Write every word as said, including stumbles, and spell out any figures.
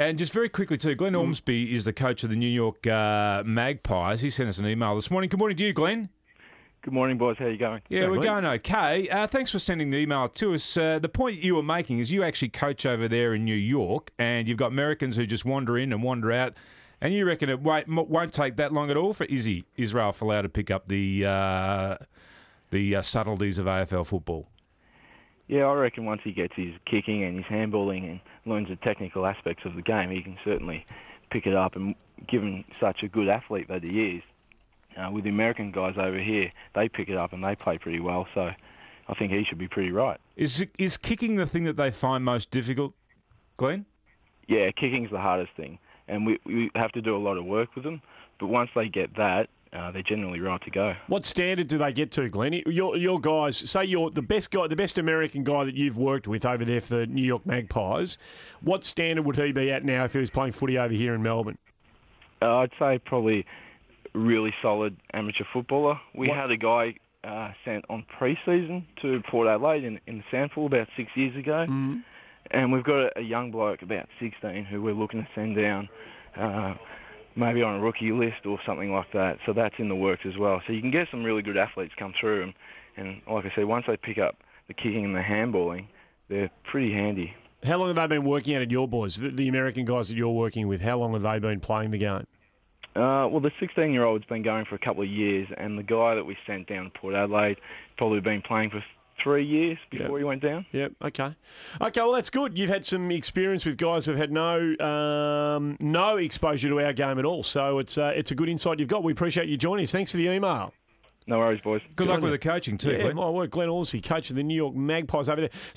And just very quickly too, Glenn Ormsby is the coach of the New York uh, Magpies. He sent us an email this morning. Good morning to you, Glenn. Good morning, boys. How are you going? Yeah, we're going okay. Uh, thanks for sending the email to us. Uh, the point you were making is you actually coach over there in New York, and you've got Americans who just wander in and wander out, and you reckon it won't, won't take that long at all for Izzy, Israel Folau to pick up the uh, the uh, subtleties of A F L football? Yeah, I reckon once he gets his kicking and his handballing and learns the technical aspects of the game, he can certainly pick it up. And given such a good athlete that he is, Uh, with the American guys over here, they pick it up and they play pretty well, so I think he should be pretty right. Is is kicking the thing that they find most difficult, Glenn? Yeah, kicking's the hardest thing, and we, we have to do a lot of work with them, but once they get that, uh, they're generally right to go. What standard do they get to, Glenn? Your your guys, say you're the best guy, the best American guy that you've worked with over there for the New York Magpies. What standard would he be at now if he was playing footy over here in Melbourne? Uh, I'd say probably really solid amateur footballer. We What? had a guy uh, sent on pre-season to Port Adelaide in, in the Sandpool about six years ago, Mm-hmm. and we've got a, a young bloke about sixteen who we're looking to send down, uh, maybe on a rookie list or something like that. So that's in the works as well. So you can get some really good athletes come through, and, and like I said, once they pick up the kicking and the handballing, they're pretty handy. How long have they been working at it, your boys, the, the American guys that you're working with? How long have they been playing the game? Uh, well, the sixteen-year-old's been going for a couple of years, and the guy that we sent down to Port Adelaide probably been playing for three years before Yep. he went down. Yep. Okay. Okay. Well, that's good. You've had some experience with guys who've had no um, no exposure to our game at all. So it's uh, it's a good insight you've got. We appreciate you joining us. Thanks for the email. No worries, boys. Good luck with the coaching too, Yeah, Glenn. my word, Glenn Ormsby, coach of the New York Magpies over there.